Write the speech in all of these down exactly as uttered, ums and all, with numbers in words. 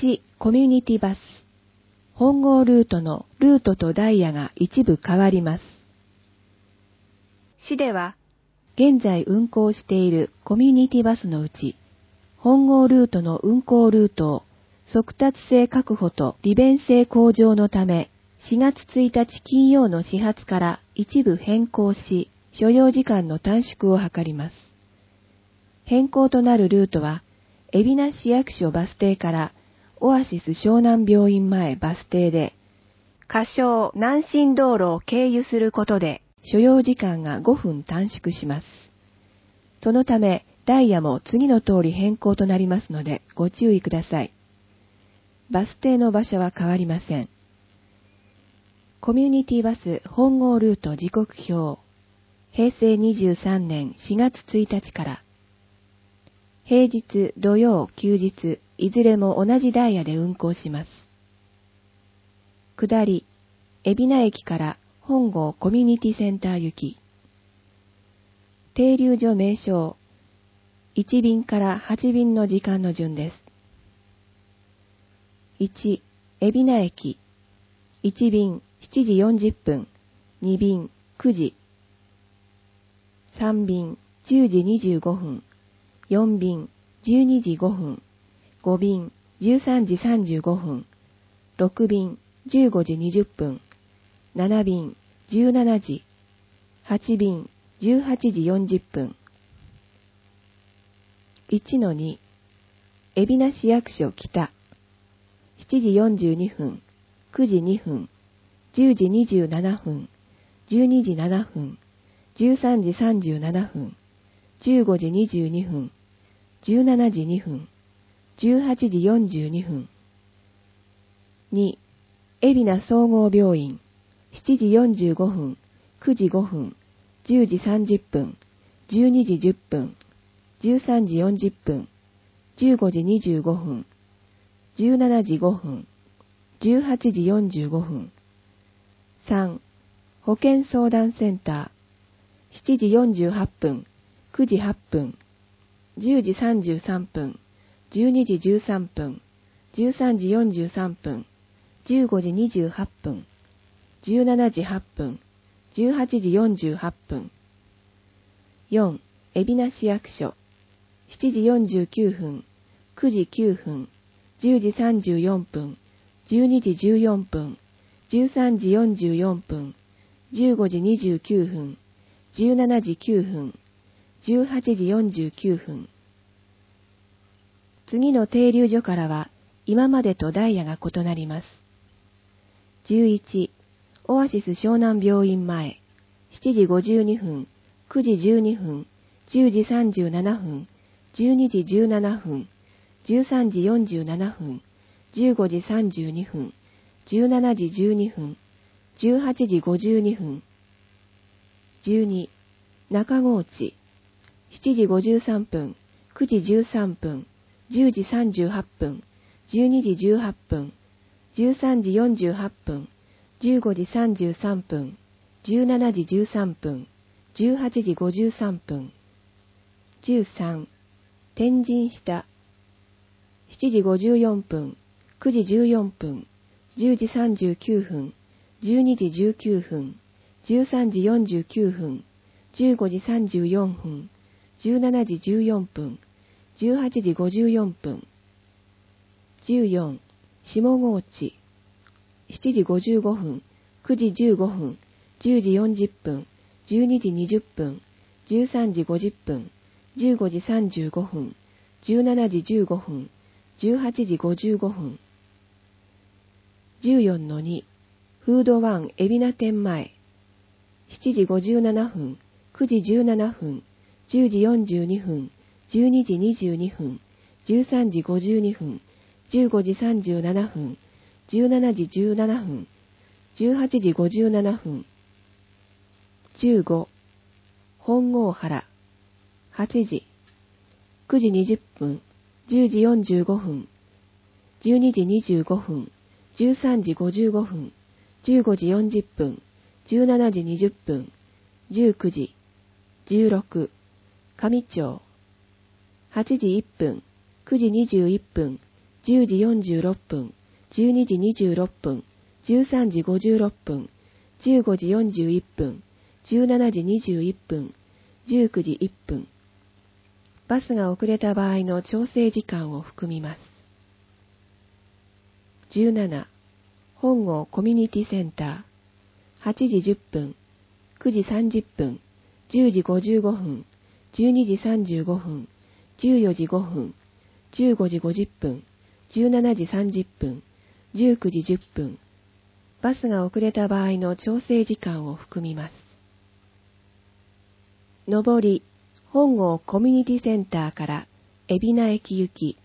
いち、コミュニティバス。本郷ルートのルートとダイヤが一部変わります。市では、現在運行しているコミュニティバスのうち、本郷ルートの運行ルートを速達性確保と利便性向上のため、しがつついたち金曜の始発から一部変更し、所要時間の短縮を図ります。変更となるルートは、海老名市役所バス停からオアシス湘南病院前バス停で、仮称南進道路を経由することで、所要時間がごふん短縮します。そのため、ダイヤも次の通り変更となりますので、ご注意ください。バス停の場所は変わりません。コミュニティバス本郷ルート時刻表。へいせいにじゅうさんねんしがつついたちから。平日、土曜、休日、いずれも同じダイヤで運行します。下り、海老名駅から本郷コミュニティセンター行き。停留所名称。いち便からはち便の時間の順です。いち、海老名駅。いち便しちじよんじゅっぷん、に便くじ。さん便じゅうじにじゅうごふん、よん便じゅうにじごふん、ご便じゅうさんじさんじゅうごふん、ろく便じゅうごじにじゅっぷん、なな便じゅうしちじ、はち便じゅうはちじよんじゅっぷん。いちのに、海老名市役所北、しちじよんじゅうにふん、くじにふん、じゅうじにじゅうななふん、じゅうにじななふん、じゅうさんじさんじゅうななふん、じゅうごじにじゅうにふん、じゅうしちじにふん、じゅうはちじよんじゅうにふん。に、海老名総合病院、しちじよんじゅうごふん、くじごふん、じゅうじさんじゅっぷん、じゅうにじじゅっぷん、じゅうさんじよんじゅっぷん、じゅうごじにじゅうごふん、じゅうしちじごふん、じゅうはちじよんじゅうごふん。さん、保健相談センター、しちじよんじゅうはっぷん、くじはっぷん、じゅうじさんじゅうさんぷん、じゅうにじじゅうさんぷん、じゅうさんじよんじゅうさんぷん、じゅうごじにじゅうはっぷん、じゅうしちじはっぷん、じゅうはちじよんじゅうはっぷん。よん、海老名市役所、しちじよんじゅうきゅうふん、くじきゅうふん、じゅうじさんじゅうよんぷん、じゅうにじじゅうよんぷん、じゅうさんじよんじゅうよんぷん、じゅうごじにじゅうきゅうふん、じゅうしちじきゅうふん、じゅうはちじよんじゅうきゅうふん。次の停留所からは今までとダイヤが異なります。じゅういち、オアシス湘南病院前、しちじごじゅうにふん、くじじゅうにふん、じゅうじさんじゅうななふん、じゅうにじじゅうななふん、じゅうさんじよんじゅうななふん、じゅうごじさんじゅうにふん、じゅうしちじじゅうにふん、じゅうはちじごじゅうにふん。じゅうに、中河内、しちじごじゅうさんぷん、くじじゅうさんぷん、じゅうじさんじゅうはっぷん、じゅうにじじゅうはっぷん、じゅうさんじよんじゅうはっぷん、じゅうごじさんじゅうさんぷん、じゅうしちじじゅうさんぷん、じゅうはちじごじゅうさんぷん。じゅうさん、天神下、しちじごじゅうよんぷん、くじじゅうよんぷん、じゅうじさんじゅうきゅうふん、じゅうにじじゅうきゅうふん、じゅうさんじよんじゅうきゅうふん、じゅうごじさんじゅうよんふん、じゅうしちじじゅうよんぷん、じゅうはちじごじゅうよんぷん。じゅうよん、下河内、しちじごじゅうごふん、くじじゅうごふん、じゅうじよんじゅっぷん、じゅうにじにじゅっぷん、じゅうさんじごじゅっぷん、じゅうごじさんじゅうごふん、じゅうしちじじゅうごふん、じゅうはちじごじゅうごふん。じゅうよんのに、フードワン海老名店前、しちじごじゅうななふん、くじじゅうななふん、じゅうじよんじゅうにふん、じゅうにじにじゅうにふん、じゅうさんじごじゅうにふん、じゅうごじさんじゅうななふん、じゅうしちじじゅうななふん、じゅうはちじごじゅうななふん。じゅうご、本郷原、はちじ、くじにじゅっぷん、じゅうじよんじゅうごふん、じゅうにじにじゅうごふん、じゅうさんじごじゅうごふん、じゅうごじよんじゅっぷん、じゅうしちじにじゅっぷん、じゅうくじ、じゅうろく、上町、はちじいっぷん、くじにじゅういっぷん、 じゅうじよんじゅうろっぷん、じゅうにじにじゅうろっぷん、じゅうさんじごじゅうろっぷん、じゅうごじよんじゅういっぷん、じゅうしちじにじゅういっぷん、じゅうくじいっぷん。バスが遅れた場合の調整時間を含みます。じゅうなな、本郷コミュニティセンター、はちじじゅっぷん、くじさんじゅっぷん、じゅうじごじゅうごふん、じゅうにじさんじゅうごふん、じゅうよじごふん、じゅうごじごじゅっぷん、じゅうしちじさんじゅっぷん、じゅうくじじゅっぷん。バスが遅れた場合の調整時間を含みます。上り、本郷コミュニティセンターから海老名駅行き。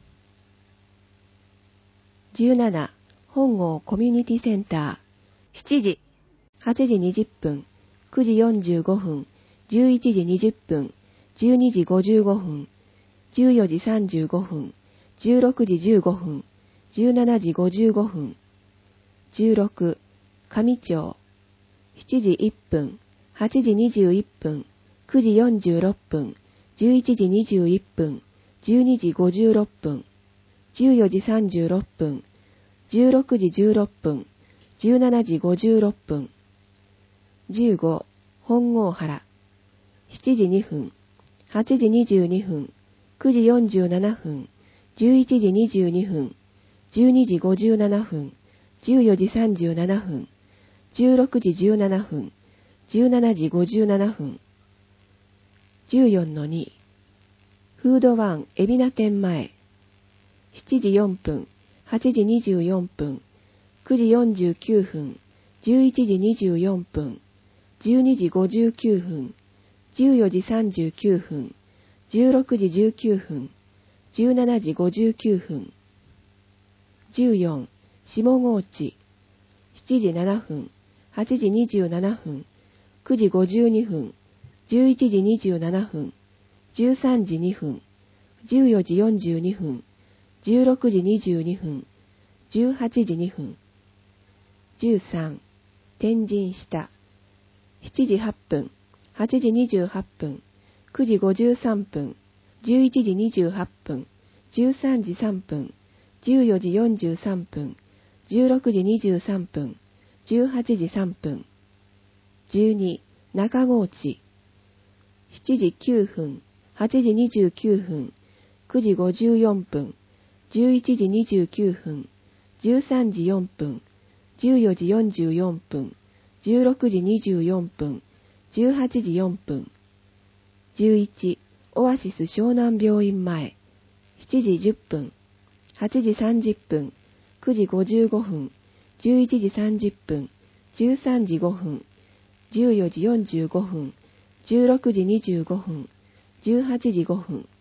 じゅうなな、本郷コミュニティセンター、しちじ、はちじにじゅっぷん、くじよんじゅうごふん、じゅういちじにじゅっぷん、じゅうにじごじゅうごふん、じゅうよじさんじゅうごふん、じゅうろくじじゅうごふん、じゅうしちじごじゅうごふん。じゅうろく、上町、しちじいっぷん、はちじにじゅういっぷん、くじよんじゅうろっぷん、じゅういちじにじゅういっぷん、じゅうにじごじゅうろっぷん、じゅうよじさんじゅうろっぷん、じゅうろくじじゅうろっぷん、じゅうしちじごじゅうろっぷん。じゅうご、本郷原、しちじにふん、はちじにじゅうにふん、くじよんじゅうななふん、じゅういちじにじゅうにふん、じゅうにじごじゅうななふん、じゅうよじさんじゅうななふん、じゅうろくじじゅうななふん、じゅうしちじごじゅうななふん。じゅうよんのに、フードワン海老名店前、しちじよんぷん、はちじにじゅうよんぷん、くじよんじゅうきゅうふん、じゅういちじにじゅうよんぷん、じゅうにじごじゅうきゅうふん、じゅうよじさんじゅうきゅうふん、じゅうろくじじゅうきゅうふん、じゅうしちじごじゅうきゅうふん。じゅうよん、下河内、しちじななふん、はちじにじゅうななふん、くじごじゅうにふん、じゅういちじにじゅうななふん、じゅうさんじにふん、じゅうよじよんじゅうにふん、じゅうろくじにじゅうにふん、じゅうはちじにふん。じゅうさん、天神下、しちじはっぷん、はちじにじゅうはっぷん、くじごじゅうさんぷん、じゅういちじにじゅうはっぷん、じゅうさんじさんぷん、じゅうよじよんじゅうさんぷん、じゅうろくじにじゅうさんぷん、じゅうはちじさんぷん。じゅうに、中河内、しちじきゅうふん、はちじにじゅうきゅうふん、くじごじゅうよんぷん、じゅういちじにじゅうきゅうふん、じゅうさんじよんぷん、じゅうよじよんじゅうよんぷん、じゅうろくじにじゅうよんぷん、じゅうはちじよんぷん。じゅういち、オアシス湘南病院前、しちじじゅっぷん、はちじさんじゅっぷん、くじごじゅうごふん、じゅういちじさんじゅっぷん、じゅうさんじごふん、じゅうよじよんじゅうごふん、じゅうろくじにじゅうごふん、じゅうはちじごふん。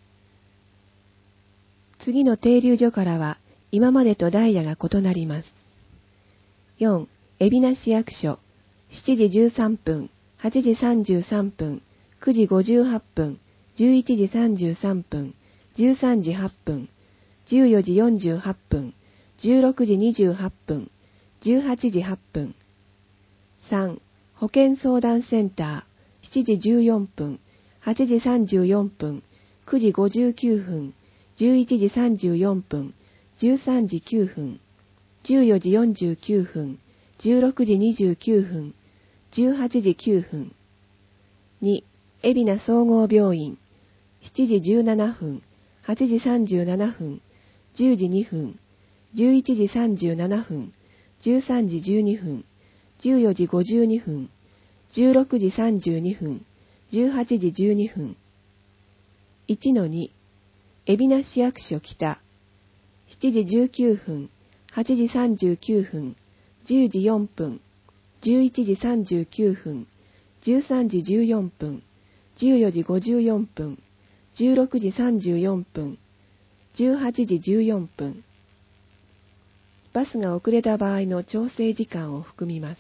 次の停留所からは今までとダイヤが異なります。よん、海老名市役所、しちじじゅうさんぷん、はちじさんじゅうさんぷん、くじごじゅうはっぷん、じゅういちじさんじゅうさんぷん、じゅうさんじはっぷん、じゅうよじよんじゅうはっぷん、じゅうろくじにじゅうはっぷん、じゅうはちじはっぷん。さん、保健相談センター、しちじじゅうよんぷん、はちじさんじゅうよんぷん、くじごじゅうきゅうふん、じゅういちじさんじゅうよんぷん、じゅうさんじきゅうふん、じゅうよじよんじゅうきゅうふん、じゅうろくじにじゅうきゅうふん、じゅうはちじきゅうふん。に、海老名総合病院、しちじじゅうななふん、はちじさんじゅうななふん、じゅうじにふん、じゅういちじさんじゅうななふん、じゅうさんじじゅうにふん、じゅうよじごじゅうにふん、じゅうろくじさんじゅうにふん、じゅうはちじじゅうにふん。いちのに、海老名市役所北、しちじじゅうきゅうふん、はちじさんじゅうきゅうふん、じゅうじよんぷん、じゅういちじさんじゅうきゅうふん、じゅうさんじじゅうよんぷん、じゅうよじごじゅうよんぷん、じゅうろくじさんじゅうよんぷん、じゅうはちじじゅうよんぷん。バスが遅れた場合の調整時間を含みます。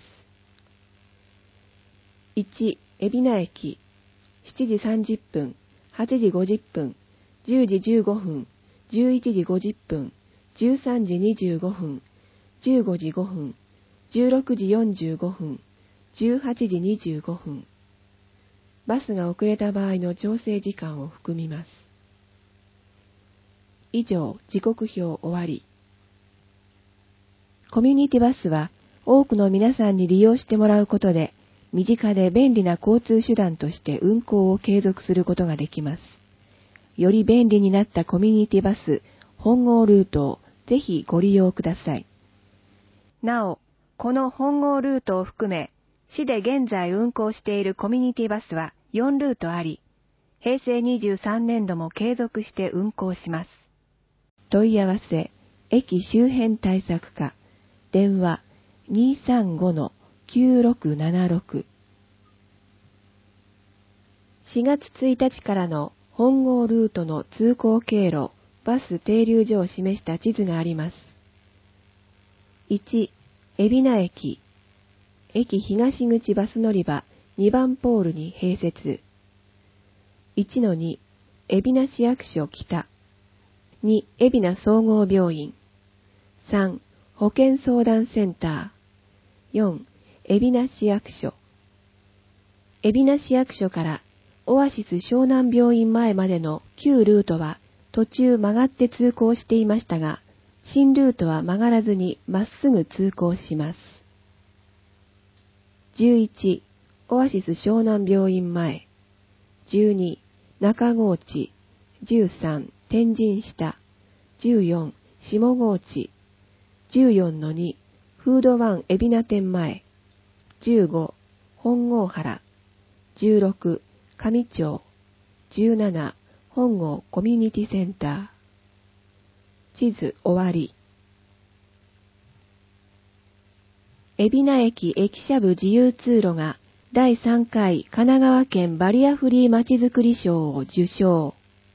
いち、海老名駅、しちじさんじゅっぷん、はちじごじゅっぷん、じゅうじじゅうごふん、じゅういちじごじゅっぷん、じゅうさんじにじゅうごふん、じゅうごじごふん、じゅうろくじよんじゅうごふん、じゅうはちじにじゅうごふん。バスが遅れた場合の調整時間を含みます。 以上、時刻表終わり。コミュニティバスは多くの皆さんに利用してもらうことで、身近で便利な交通手段として運行を継続することができます。より便利になったコミュニティバス本郷ルートをぜひご利用ください。なお、この本郷ルートを含め、市で現在運行しているコミュニティバスはよんルートあり、へいせいにじゅうさんねんども継続して運行します。問い合わせ、駅周辺対策課、電話 にーさんごのきゅうろくななろく。しがつついたちからの本郷ルートの通行経路、バス停留所を示した地図があります。いち、海老名駅。駅東口バス乗り場にばんポールに併設。いちのに、海老名市役所北。に、海老名総合病院。さん、保健相談センター。よん、海老名市役所。海老名市役所からオアシス湘南病院前までの旧ルートは途中曲がって通行していましたが、新ルートは曲がらずにまっすぐ通行します。じゅういち、オアシス湘南病院前。じゅうに、中河内。じゅうさん、天神下。じゅうよん、下河内。じゅうよんのに、フードワン海老名店前。じゅうご、本郷原。じゅうろく、上町。じゅうなな、本郷コミュニティセンター。地図終わり。海老名駅駅舎部自由通路がだいさんかい神奈川県バリアフリーまちづくり賞を受賞。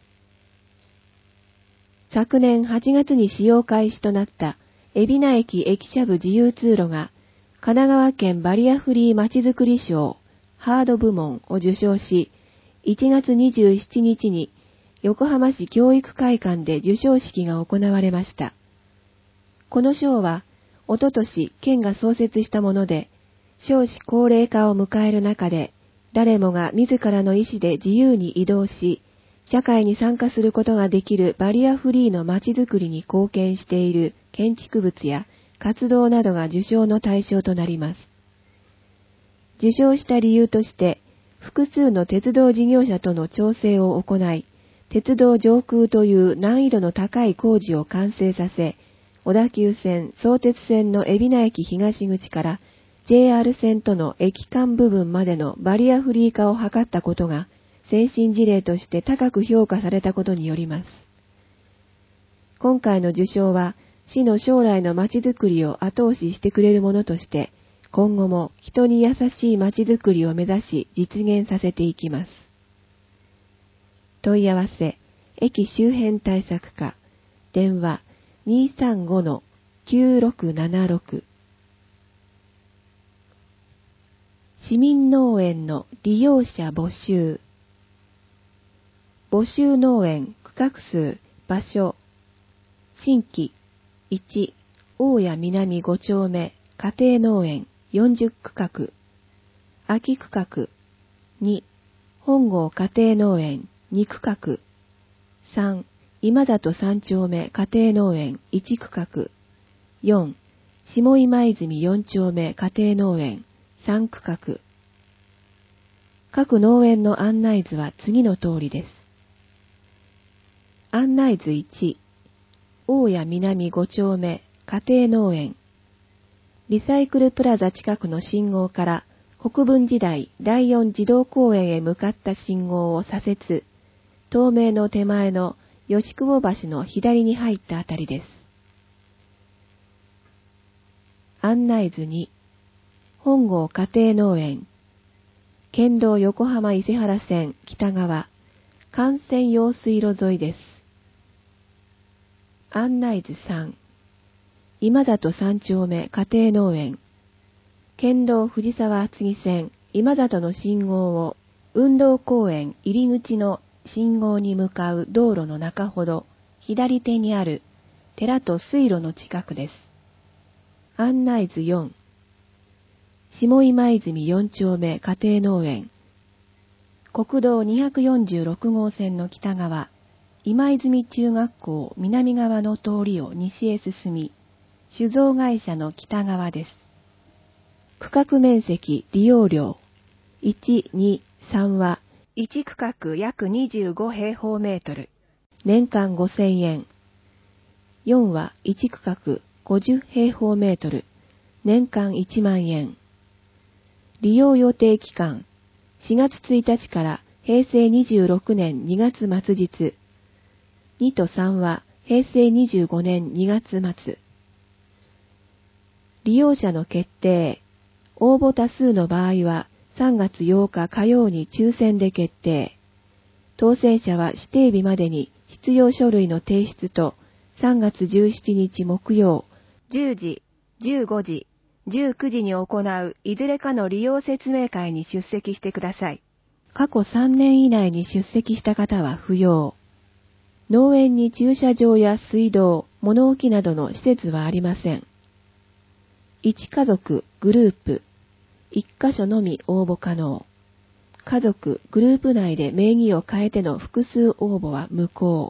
昨年はちがつに使用開始となった海老名駅駅舎部自由通路が神奈川県バリアフリーまちづくり賞ハード部門を受賞し、いちがつにじゅうしちにちに横浜市教育会館で授賞式が行われました。この賞はおととし県が創設したもので、少子高齢化を迎える中で、誰もが自らの意思で自由に移動し、社会に参加することができるバリアフリーの街づくりに貢献している建築物や活動などが受賞の対象となります。受賞した理由として、複数の鉄道事業者との調整を行い、鉄道上空という難易度の高い工事を完成させ、小田急線、相鉄線の海老名駅東口から ジェイアール 線との駅間部分までのバリアフリー化を図ったことが先進事例として高く評価されたことによります。今回の受賞は市の将来のまちづくりを後押ししてくれるものとして、今後も人に優しいまちづくりを目指し実現させていきます。問い合わせ、駅周辺対策課、電話にーさんごのきゅうろくななろく。市民農園の利用者募集。募集農園区画数場所。新規いち、大谷南ご丁目家庭農園よんじゅっ区画。秋区画に、本郷家庭農園に区画。さん、今里さん丁目家庭農園いち区画。よん、下今泉よん丁目家庭農園さん区画。各農園の案内図は次の通りです。案内図いち、大谷南ご丁目家庭農園。リサイクルプラザ近くの信号から国分寺台だいよん児童公園へ向かった信号を左折、東名の手前の吉久保橋の左に入ったあたりです。案内図に、本郷家庭農園、県道横浜伊勢原線北側、幹線用水路沿いです。案内図さん、今里さん丁目家庭農園、県道藤沢厚木線今里の信号を運動公園入り口の信号に向かう道路の中ほど左手にある寺と水路の近くです。案内図よん、下今泉よん丁目家庭農園、国道にひゃくよんじゅうろく号線の北側、 今泉中学校南側の通りを西へ進み、酒造会社の北側です。区画面積利用料いち、に、さんはいち区画約にじゅうご平方メートル、年間ごせんえん。よんはいち区画ごじゅう平方メートル、年間いちまんえん。利用予定期間しがつついたちから平成にじゅうろくねんにがつ末日。にとさんは平成にじゅうごねんにがつ末。利用者の決定。応募多数の場合はさんがつようか火曜に抽選で決定。当選者は指定日までに必要書類の提出とさんがつじゅうしちにち木曜じゅうじ、じゅうごじ、じゅうくじに行ういずれかの利用説明会に出席してください。過去さんねん以内に出席した方は不要。農園に駐車場や水道、物置などの施設はありません。いち家族、グループ、いっ箇所のみ応募可能。家族、グループ内で名義を変えての複数応募は無効。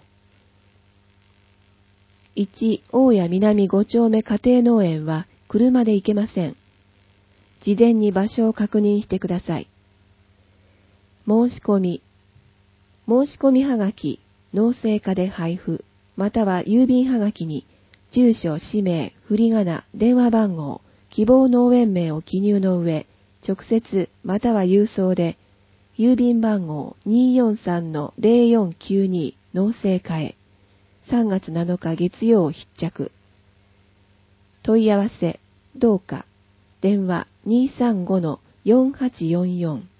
いち、大谷南ご丁目家庭農園は車で行けません。事前に場所を確認してください。申し込み。申し込みはがき、農政課で配布、または郵便はがきに、住所、氏名、振り仮名、電話番号、希望農園名を記入の上、直接または郵送で、郵便番号 にーよんさんのゼロよんきゅうに 農政課へ、さんがつなのか月曜必着。問い合わせ、どうか、電話 にーさんごのよんはちよんよん。